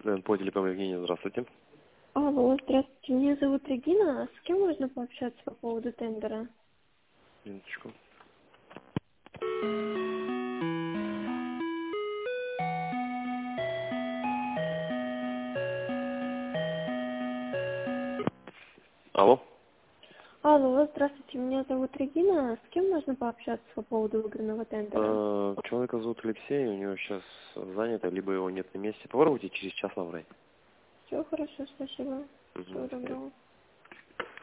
По телеком Евгения, здравствуйте. Алло, здравствуйте, меня зовут Регина. С кем можно пообщаться по поводу тендера? Минуточку. Алло. Алло, здравствуйте, меня зовут Регина. С кем можно пообщаться по поводу выигранного тендера? Человека зовут Алексей, у него сейчас занято, либо его нет на месте. Попробуйте через час набрать. Все хорошо, спасибо. Угу, Всего до свидания. доброго.